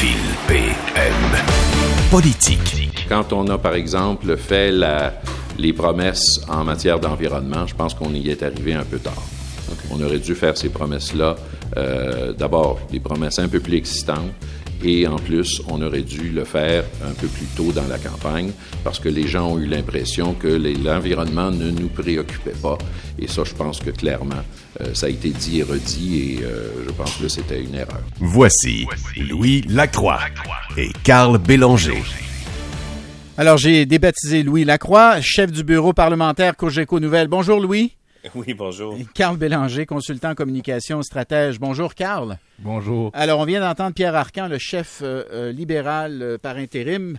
Fil PM. Politique. Quand on a, par exemple, fait les promesses en matière d'environnement, je pense qu'on y est arrivé un peu tard. On aurait dû faire ces promesses-là, d'abord, des promesses un peu plus excitantes, et en plus, on aurait dû le faire un peu plus tôt dans la campagne, parce que les gens ont eu l'impression que l'environnement ne nous préoccupait pas. Et ça, je pense que clairement, ça a été dit et redit, et je pense que c'était une erreur. Voici Louis Lacroix et Carl Bélanger. Alors, j'ai débaptisé Louis Lacroix, chef du bureau parlementaire Cogeco Nouvelles. Bonjour, Louis. Oui, bonjour. Et Carl Bélanger, consultant en communication stratège. Bonjour, Carl. Bonjour. Alors, on vient d'entendre Pierre Arcan, le chef libéral par intérim,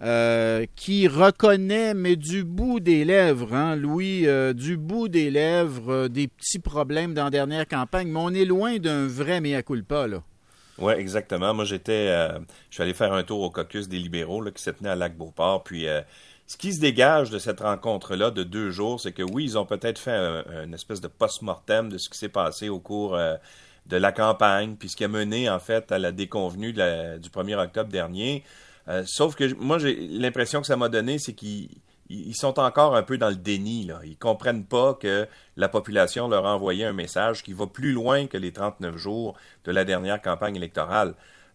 qui reconnaît, mais du bout des lèvres, Louis, du bout des lèvres, des petits problèmes dans la dernière campagne, mais on est loin d'un vrai mea culpa, là. Oui, exactement. Moi, je suis allé faire un tour au caucus des libéraux là, qui se tenait à Lac-Beauport, puis... ce qui se dégage de cette rencontre-là de 2 jours, c'est que oui, ils ont peut-être fait une espèce de post-mortem de ce qui s'est passé au cours de la campagne, puis ce qui a mené en fait à la déconvenue du 1er octobre dernier. Sauf que moi, j'ai l'impression que ça m'a donné, c'est qu'ils sont encore un peu dans le déni, là. Ils comprennent pas que la population leur a envoyé un message qui va plus loin que les 39 jours de la dernière campagne électorale.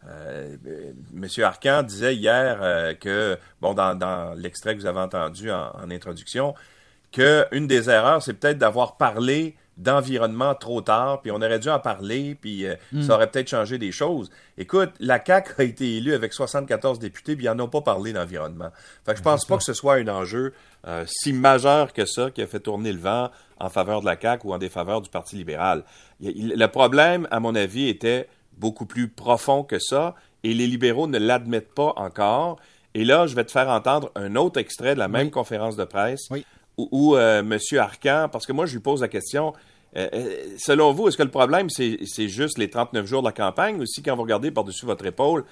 Monsieur Arcan disait hier que, bon, dans l'extrait que vous avez entendu en introduction, qu'une des erreurs, c'est peut-être d'avoir parlé d'environnement trop tard, puis on aurait dû en parler, puis ça aurait peut-être changé des choses. Écoute, la CAQ a été élue avec 74 députés, puis ils n'en ont pas parlé d'environnement. Fait que je pense pas que ce soit un enjeu si majeur que ça qui a fait tourner le vent en faveur de la CAQ ou en défaveur du Parti libéral. Le problème, à mon avis, était beaucoup plus profond que ça, et les libéraux ne l'admettent pas encore. Et là, je vais te faire entendre un autre extrait de la même conférence de presse où M. Arcan, parce que moi, je lui pose la question, selon vous, est-ce que le problème, c'est juste les 39 jours de la campagne, ou si quand vous regardez par-dessus votre épaule,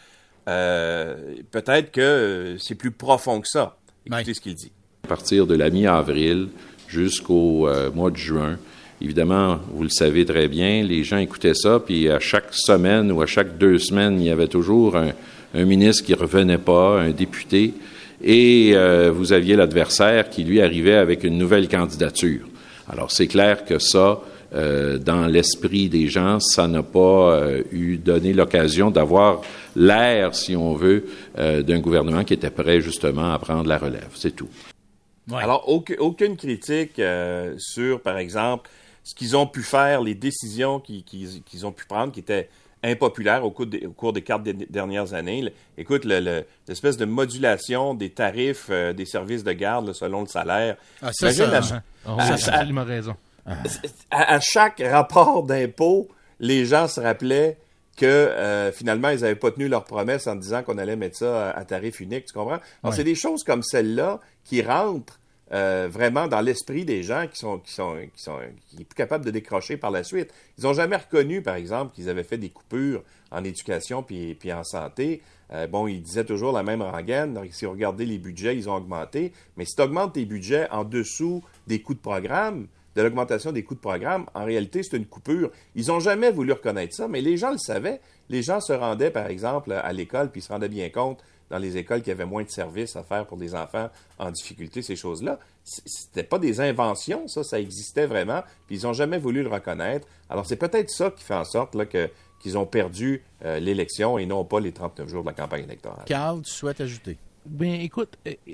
peut-être que c'est plus profond que ça? Écoutez ce qu'il dit. À partir de la mi-avril jusqu'au mois de juin, évidemment, vous le savez très bien, les gens écoutaient ça, puis à chaque semaine ou à chaque 2 semaines, il y avait toujours un ministre qui revenait pas, un député, et vous aviez l'adversaire qui, lui, arrivait avec une nouvelle candidature. Alors, c'est clair que ça, dans l'esprit des gens, ça n'a pas donné l'occasion d'avoir l'air, si on veut, d'un gouvernement qui était prêt, justement, à prendre la relève. C'est tout. Ouais. Alors, aucune critique sur, par exemple, ce qu'ils ont pu faire, les décisions qu'ils ont pu prendre, qui étaient impopulaires au cours des 4 dernières années. Écoute, l'espèce de modulation des tarifs des services de garde là, selon le salaire. Ah, ça, absolument raison. À chaque rapport d'impôt, les gens se rappelaient que finalement, ils n'avaient pas tenu leur promesse en disant qu'on allait mettre ça à tarif unique, tu comprends? Alors, c'est des choses comme celle-là qui rentrent vraiment dans l'esprit des gens qui est plus capables de décrocher par la suite. Ils n'ont jamais reconnu, par exemple, qu'ils avaient fait des coupures en éducation puis en santé. Ils disaient toujours la même rengaine. Donc, si vous regardez les budgets, ils ont augmenté. Mais si tu augmentes tes budgets en dessous des coûts de programme, de l'augmentation des coûts de programme, en réalité, c'est une coupure. Ils n'ont jamais voulu reconnaître ça, mais les gens le savaient. Les gens se rendaient, par exemple, à l'école, puis ils se rendaient bien compte dans les écoles qui avaient moins de services à faire pour des enfants en difficulté, ces choses-là. C'était pas des inventions, ça existait vraiment, puis ils n'ont jamais voulu le reconnaître. Alors, c'est peut-être ça qui fait en sorte là, qu'ils ont perdu l'élection et non pas les 39 jours de la campagne électorale. Carl, tu souhaites ajouter? Bien, écoute,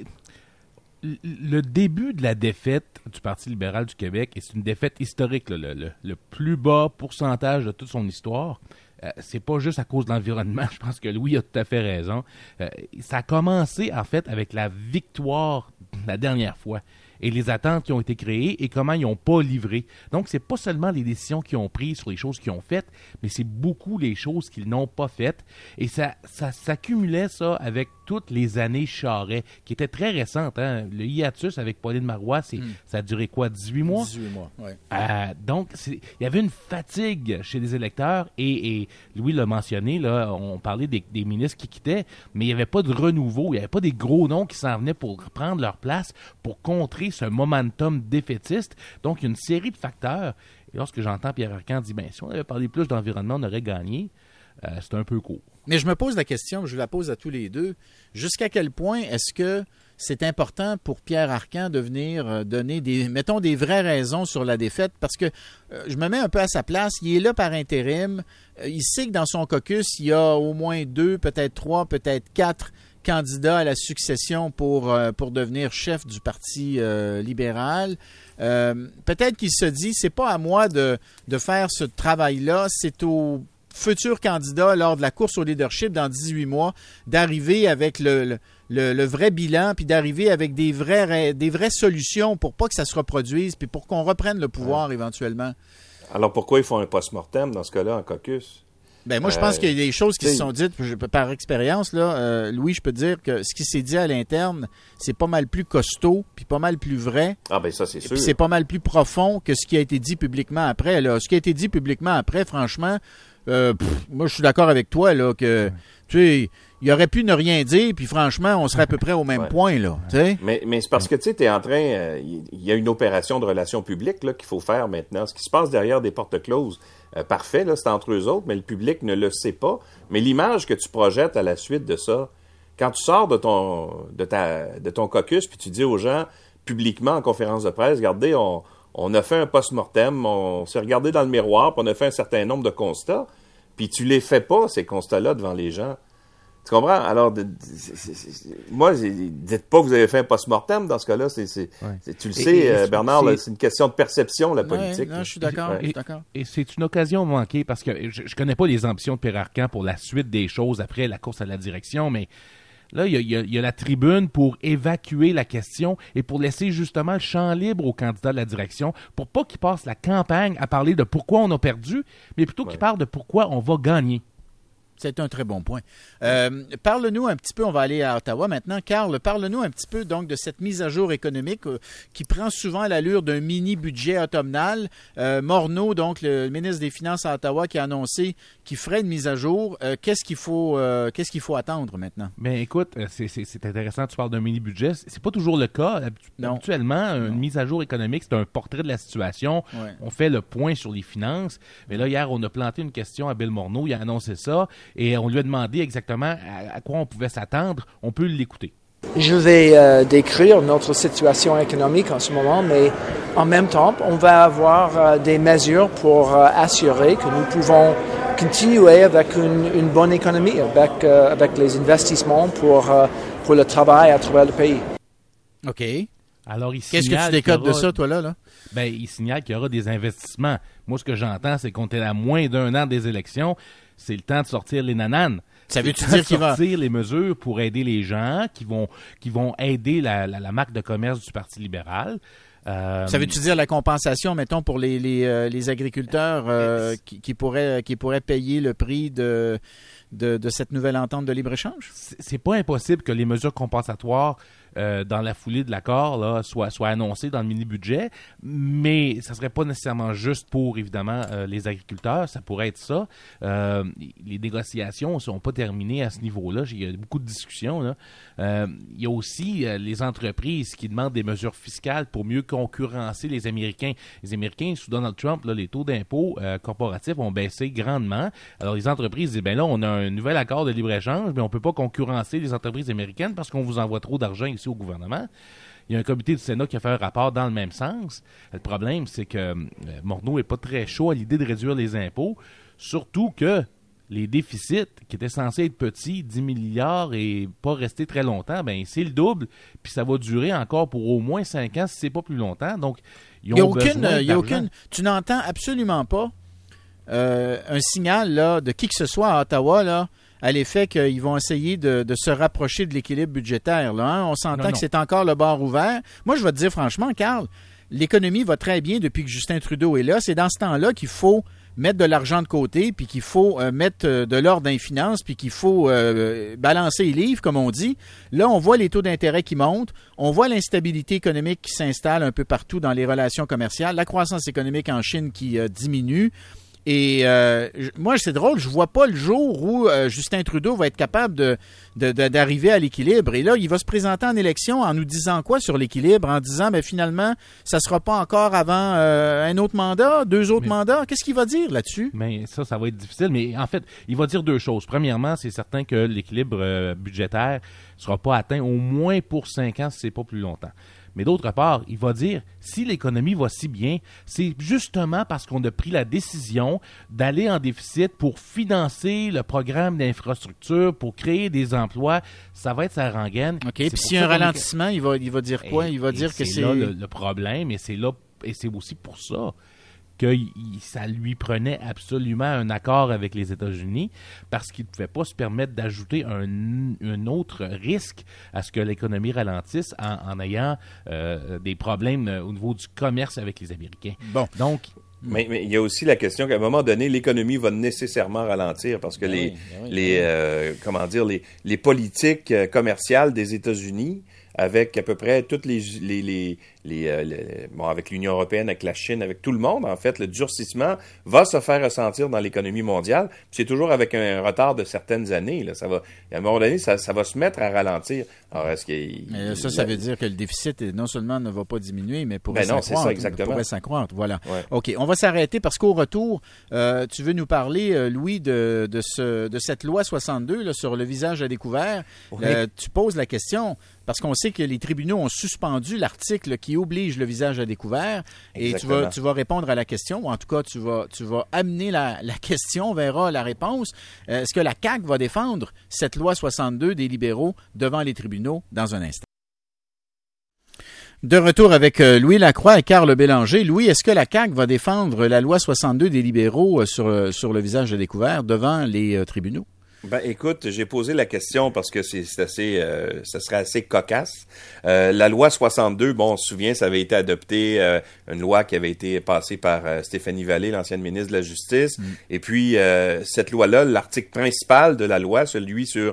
le début de la défaite du Parti libéral du Québec, et c'est une défaite historique, là, le plus bas pourcentage de toute son histoire, c'est pas juste à cause de l'environnement. Je pense que Louis a tout à fait raison. Ça a commencé, en fait, avec la victoire la dernière fois et les attentes qui ont été créées et comment ils n'ont pas livré. Donc, c'est pas seulement les décisions qu'ils ont prises sur les choses qu'ils ont faites, mais c'est beaucoup les choses qu'ils n'ont pas faites. Et ça s'accumulait, ça, avec toutes les années Charest, qui étaient très récentes. Hein? Le hiatus avec Pauline Marois, ça a duré quoi, 18 mois? 18 mois, oui. Donc, il y avait une fatigue chez les électeurs et Louis l'a mentionné, là, on parlait des ministres qui quittaient, mais il n'y avait pas de renouveau, il n'y avait pas des gros noms qui s'en venaient pour prendre leur place, pour contrer ce momentum défaitiste. Donc, il y a une série de facteurs. Et lorsque j'entends Pierre Arcan dire, si on avait parlé plus d'environnement, on aurait gagné. c'est un peu court. Mais je me pose la question, je la pose à tous les deux, jusqu'à quel point est-ce que c'est important pour Pierre Arcan de venir donner des vraies raisons sur la défaite? Parce que je me mets un peu à sa place, il est là par intérim, il sait que dans son caucus, il y a au moins 2, peut-être 3, peut-être 4 candidats à la succession pour devenir chef du Parti libéral. Peut-être qu'il se dit, c'est pas à moi de faire ce travail-là, c'est au futur candidat lors de la course au leadership dans 18 mois d'arriver avec le vrai bilan, puis d'arriver avec des vraies solutions pour pas que ça se reproduise, puis pour qu'on reprenne le pouvoir éventuellement. Alors pourquoi ils font un post-mortem dans ce cas-là en caucus? Ben moi, je pense qu'il y a des choses qui se sont dites par expérience. Là, Louis, je peux te dire que ce qui s'est dit à l'interne, c'est pas mal plus costaud, puis pas mal plus vrai. Ah ben ça, c'est sûr. Puis c'est pas mal plus profond que ce qui a été dit publiquement après. Là. Ce qui a été dit publiquement après, franchement, moi, je suis d'accord avec toi là que tu sais, il aurait pu ne rien dire, puis franchement, on serait à peu près au même point là. T'sais? Mais c'est parce que tu sais, t'es en train, il y a une opération de relations publiques là qu'il faut faire maintenant. Ce qui se passe derrière des portes closes, parfait là, c'est entre eux autres, mais le public ne le sait pas. Mais l'image que tu projettes à la suite de ça, quand tu sors de ton caucus, puis tu dis aux gens publiquement en conférence de presse, regardez, on a fait un post-mortem, on s'est regardé dans le miroir, puis on a fait un certain nombre de constats, puis tu les fais pas, ces constats-là, devant les gens. Tu comprends? Alors, moi, dites pas que vous avez fait un post-mortem dans ce cas-là. Tu le sais, Bernard, là, c'est une question de perception, la politique. Non, je suis d'accord. Et c'est une occasion manquée parce que je connais pas les ambitions de Pierre Arcan pour la suite des choses après la course à la direction, mais là, il y a la tribune pour évacuer la question et pour laisser justement le champ libre au candidat de la direction pour pas qu'il passe la campagne à parler de pourquoi on a perdu, mais plutôt qu'il parle de pourquoi on va gagner. C'est un très bon point. Parle-nous un petit peu, on va aller à Ottawa maintenant. Carl, parle-nous un petit peu donc de cette mise à jour économique qui prend souvent l'allure d'un mini-budget automnal. Morneau, donc le ministre des Finances à Ottawa, qui a annoncé qu'il ferait une mise à jour. Qu'est-ce qu'il faut attendre maintenant? Ben écoute, c'est intéressant, tu parles d'un mini-budget. C'est pas toujours le cas. Habituellement, une mise à jour économique, c'est un portrait de la situation. Ouais. On fait le point sur les finances. Mais là, hier, on a planté une question à Bill Morneau. Il a annoncé ça. Et on lui a demandé exactement à quoi on pouvait s'attendre. On peut l'écouter. Je vais décrire notre situation économique en ce moment, mais en même temps, on va avoir des mesures pour assurer que nous pouvons continuer avec une bonne économie, avec les investissements pour le travail à travers le pays. OK. Alors, qu'est-ce que tu décodes de ça, toi, là? Ben, il signale qu'il y aura des investissements. Moi, ce que j'entends, c'est qu'on est à moins d'1 an des élections. C'est le temps de sortir les nananes. Ça veut-tu dire qu'il va sortir les mesures pour aider les gens, qui vont aider la marque de commerce du Parti libéral? Ça veut-tu dire la compensation, mettons, pour les agriculteurs qui pourraient payer le prix de cette nouvelle entente de libre-échange? C'est pas impossible que les mesures compensatoires dans la foulée de l'accord là, soient annoncées dans le mini-budget, mais ça serait pas nécessairement juste pour, évidemment, les agriculteurs. Ça pourrait être ça. Les négociations ne sont pas terminées à ce niveau-là. Il y a beaucoup de discussions. Là. Il y a aussi les entreprises qui demandent des mesures fiscales pour mieux concurrencer les Américains. Les Américains, sous Donald Trump, là, les taux d'impôt corporatifs ont baissé grandement. Alors, les entreprises disent, ben là, on a un nouvel accord de libre-échange, mais on peut pas concurrencer les entreprises américaines parce qu'on vous envoie trop d'argent ici au gouvernement. Il y a un comité du Sénat qui a fait un rapport dans le même sens. Le problème, c'est que Morneau n'est pas très chaud à l'idée de réduire les impôts, surtout que les déficits, qui étaient censés être petits, 10 milliards et pas rester très longtemps, ben c'est le double, puis ça va durer encore pour au moins 5 ans, si c'est pas plus longtemps. Donc, ils ont besoin d'argent. Tu n'entends absolument pas un signal là, de qui que ce soit à Ottawa, là, à l'effet qu'ils vont essayer de se rapprocher de l'équilibre budgétaire. Là, hein? On s'entend que c'est encore le bar ouvert. Moi, je vais te dire franchement, Carl, l'économie va très bien depuis que Justin Trudeau est là. C'est dans ce temps-là qu'il faut mettre de l'argent de côté, puis qu'il faut mettre de l'ordre dans les finances, puis qu'il faut balancer les livres, comme on dit. Là, on voit les taux d'intérêt qui montent, on voit l'instabilité économique qui s'installe un peu partout dans les relations commerciales, la croissance économique en Chine qui diminue. Et moi, c'est drôle, je vois pas le jour où Justin Trudeau va être capable d'arriver à l'équilibre. Et là, il va se présenter en élection en nous disant quoi sur l'équilibre? En disant, finalement, ça sera pas encore avant un autre mandat, 2 autres mandats. Qu'est-ce qu'il va dire là-dessus? Mais ça va être difficile. Mais en fait, il va dire 2 choses. Premièrement, c'est certain que l'équilibre budgétaire sera pas atteint au moins pour 5 ans, si c'est pas plus longtemps. Mais d'autre part, il va dire, si l'économie va si bien, c'est justement parce qu'on a pris la décision d'aller en déficit pour financer le programme d'infrastructure, pour créer des emplois. Ça va être sa rengaine. OK, puis s'il y a un ralentissement, il va dire quoi? Il va dire que c'est... là le problème, et c'est aussi pour ça que ça lui prenait absolument un accord avec les États-Unis parce qu'il ne pouvait pas se permettre d'ajouter un autre risque à ce que l'économie ralentisse en ayant des problèmes au niveau du commerce avec les Américains. Bon. Donc, mais il y a aussi la question qu'à un moment donné, l'économie va nécessairement ralentir parce que les politiques commerciales des États-Unis, avec à peu près toutes avec l'Union européenne, avec la Chine, avec tout le monde, en fait, le durcissement va se faire ressentir dans l'économie mondiale. Puis c'est toujours avec un retard de certaines années. Là, à un moment donné, ça va se mettre à ralentir. Alors, est-ce ça veut dire que le déficit, non seulement ne va pas diminuer, mais pourrait s'accroître. C'est ça, exactement. Pourrait s'accroître, voilà. Ouais. OK, on va s'arrêter parce qu'au retour, tu veux nous parler, Louis, de cette loi 62 là, sur le visage à découvert. Oui. Tu poses la question... Parce qu'on sait que les tribunaux ont suspendu l'article qui oblige le visage à découvert. Et tu vas répondre à la question, ou en tout cas, tu vas amener la question, on verra la réponse. Est-ce que la CAQ va défendre cette loi 62 des libéraux devant les tribunaux dans un instant? De retour avec Louis Lacroix et Carl Bélanger. Louis, est-ce que la CAQ va défendre la loi 62 des libéraux sur le visage à découvert devant les tribunaux? Écoute, j'ai posé la question parce que ça serait assez cocasse. La loi 62, on se souvient, ça avait été adopté, une loi qui avait été passée par Stéphanie Vallée, l'ancienne ministre de la Justice. Et puis, cette loi-là, l'article principal de la loi, celui sur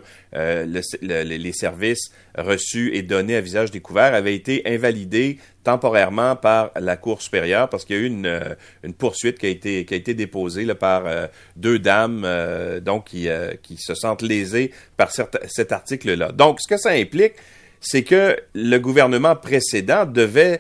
les services reçus et donnés à visage découvert, avait été invalidé temporairement par la Cour supérieure parce qu'il y a eu une poursuite qui a été déposée là, par 2 dames qui se sentent lésées par cet article-là. Donc, ce que ça implique, c'est que le gouvernement précédent devait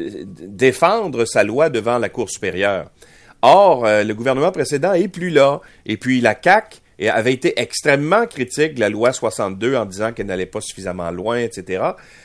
défendre sa loi devant la Cour supérieure. Or, le gouvernement précédent est plus là. Et puis, la CAQ avait été extrêmement critique de la loi 62 en disant qu'elle n'allait pas suffisamment loin, etc.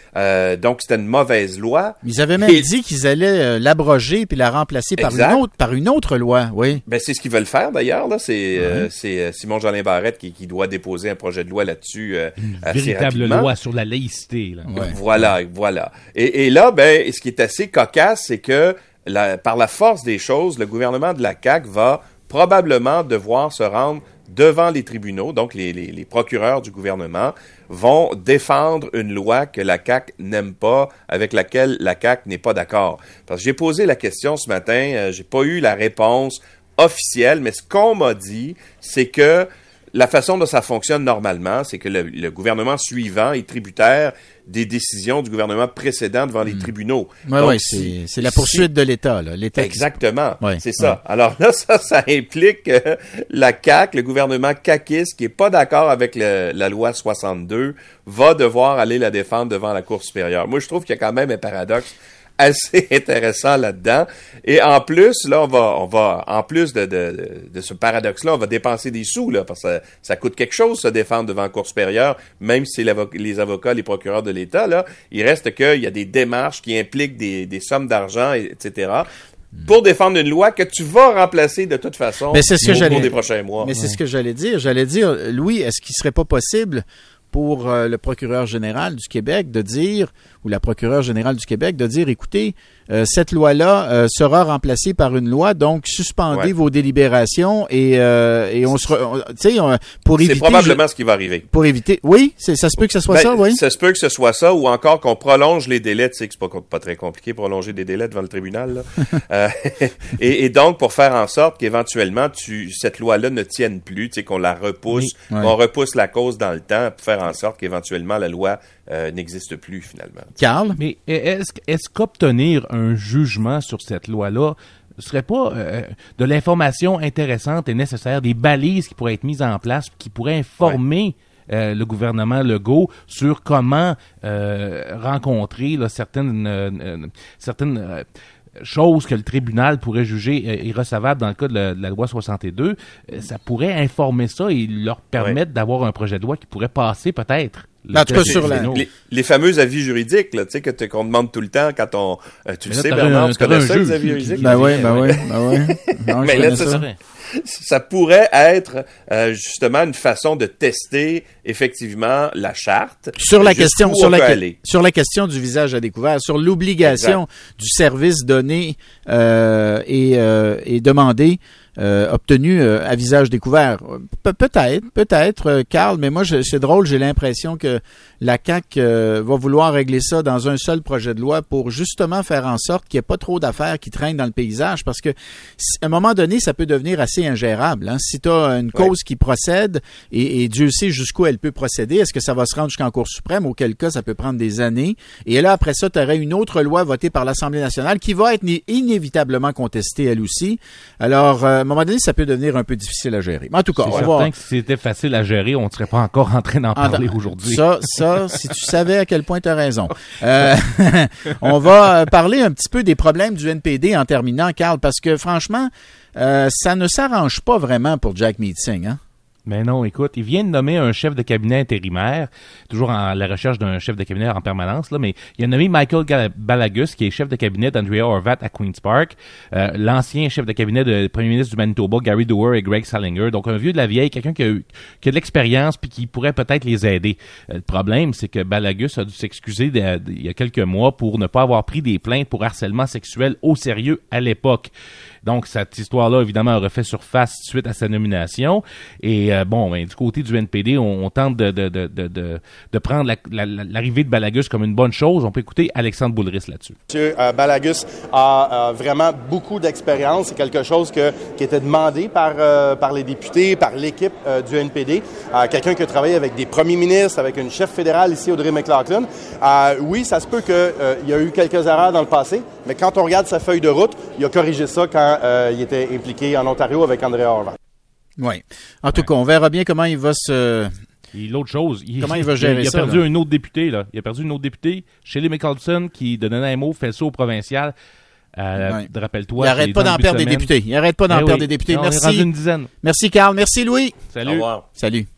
Donc, c'était une mauvaise loi. Ils avaient même dit qu'ils allaient l'abroger puis la remplacer par une autre loi, oui. C'est ce qu'ils veulent faire, d'ailleurs. Là, c'est Simon-Jolin Barrette qui doit déposer un projet de loi là-dessus assez véritable rapidement. loi sur la laïcité. Là. Ouais. Voilà. Et là, ce qui est assez cocasse, c'est que par la force des choses, le gouvernement de la CAQ va probablement devoir se rendre devant les tribunaux, donc les procureurs du gouvernement vont défendre une loi que la CAQ n'aime pas, avec laquelle la CAQ n'est pas d'accord. Parce que j'ai posé la question ce matin, j'ai pas eu la réponse officielle, mais ce qu'on m'a dit, c'est que la façon dont ça fonctionne normalement, c'est que le gouvernement suivant est tributaire des décisions du gouvernement précédent devant les tribunaux. Oui, c'est la poursuite de l'État. Là. Exactement, c'est ça. Alors là, ça implique que la CAQ, le gouvernement caquiste, qui n'est pas d'accord avec la loi 62, va devoir aller la défendre devant la Cour supérieure. Moi, je trouve qu'il y a quand même un paradoxe assez intéressant là-dedans. Et en plus, là, on va en plus de ce paradoxe-là, on va dépenser des sous, là, parce que ça coûte quelque chose se défendre devant la Cour supérieure, même si les avocats, les procureurs de l'État, là, il reste qu'il y a des démarches qui impliquent des sommes d'argent, etc., pour défendre une loi que tu vas remplacer de toute façon au cours des prochains mois. Mais c'est ce que j'allais dire. J'allais dire, Louis, est-ce qu'il serait pas possible pour le procureur général du Québec de dire, ou la procureure générale du Québec de dire, écoutez, cette loi-là sera remplacée par une loi, donc suspendez vos délibérations et on se... pour éviter... C'est probablement ce qui va arriver. Pour éviter... Oui, ça se peut que ce soit ça, oui? Ça se peut que ce soit ça, ou encore qu'on prolonge les délais. Tu sais que c'est pas très compliqué prolonger des délais devant le tribunal, là. Et donc, pour faire en sorte qu'éventuellement, cette loi-là ne tienne plus, tu sais, qu'on la repousse, qu'on repousse la cause dans le temps pour faire en sorte qu'éventuellement, la loi n'existe plus, finalement. Carl? Mais est-ce qu'obtenir un jugement sur cette loi-là Ce serait pas de l'information intéressante et nécessaire, des balises qui pourraient être mises en place, qui pourraient informer le gouvernement Legault sur comment rencontrer là, certaines choses que le tribunal pourrait juger irrecevables dans le cas de la loi 62, ça pourrait informer ça et leur permettre d'avoir un projet de loi qui pourrait passer peut-être. En tout cas, sur les fameux avis juridiques, là, tu sais, qu'on demande tout le temps quand on... tu le sais, Bernard, tu connais ça, les avis juridiques? Ben oui. Non, mais là, ça pourrait être justement une façon de tester effectivement la charte. Sur la question du visage à découvert, sur l'obligation du service donné et demandé, obtenu à visage découvert. Peut-être, Carl, mais moi, c'est drôle, j'ai l'impression que la CAQ va vouloir régler ça dans un seul projet de loi pour justement faire en sorte qu'il n'y ait pas trop d'affaires qui traînent dans le paysage, parce que à un moment donné, ça peut devenir assez ingérable. Hein? Si tu as une cause qui procède, et Dieu sait jusqu'où elle peut procéder, est-ce que ça va se rendre jusqu'en Cour suprême, auquel cas ça peut prendre des années, et là, après ça, tu aurais une autre loi votée par l'Assemblée nationale qui va être inévitablement contestée, elle aussi. Alors, à un moment donné, ça peut devenir un peu difficile à gérer. Mais en tout cas, c'est certain que si c'était facile à gérer, on ne serait pas encore en train d'en parler aujourd'hui. Ça, si tu savais à quel point tu as raison. On va parler un petit peu des problèmes du NPD en terminant, Carl, parce que franchement, ça ne s'arrange pas vraiment pour Jack Meeting, hein? Mais non, écoute, il vient de nommer un chef de cabinet intérimaire, toujours en la recherche d'un chef de cabinet en permanence, là, mais il a nommé Michael Balagus, qui est chef de cabinet d'Andrea Horwath à Queen's Park, l'ancien chef de cabinet du premier ministre du Manitoba, Gary Doer et Greg Salinger, donc un vieux de la vieille, quelqu'un qui a de l'expérience puis qui pourrait peut-être les aider. Le problème, c'est que Balagus a dû s'excuser il y a quelques mois pour ne pas avoir pris des plaintes pour harcèlement sexuel au sérieux à l'époque. Donc, cette histoire-là, évidemment, a refait surface suite à sa nomination. Et du côté du NPD, on tente de prendre l'arrivée de Balagus comme une bonne chose. On peut écouter Alexandre Boulris là-dessus. M. Balagus a vraiment beaucoup d'expérience. C'est quelque chose qui était demandé par les députés, par l'équipe du NPD. Quelqu'un qui a travaillé avec des premiers ministres, avec une chef fédérale ici, Audrey McLaughlin. Oui, ça se peut qu'il y a eu quelques erreurs dans le passé, mais quand on regarde sa feuille de route, il a corrigé ça quand il était impliqué en Ontario avec Andrea Horwath. Oui. En tout cas, on verra bien comment il va se... Et l'autre chose, comment il va gérer ça? Il a perdu un autre député, là. Il a perdu une autre députée, Shelley McColson, qui, de Nanaimo, fait ça au provincial. Rappelle-toi. Il n'arrête pas d'en perdre des députés. Merci. On est rendu une dizaine. Merci, Carl. Merci, Louis. Salut. Au revoir. Salut.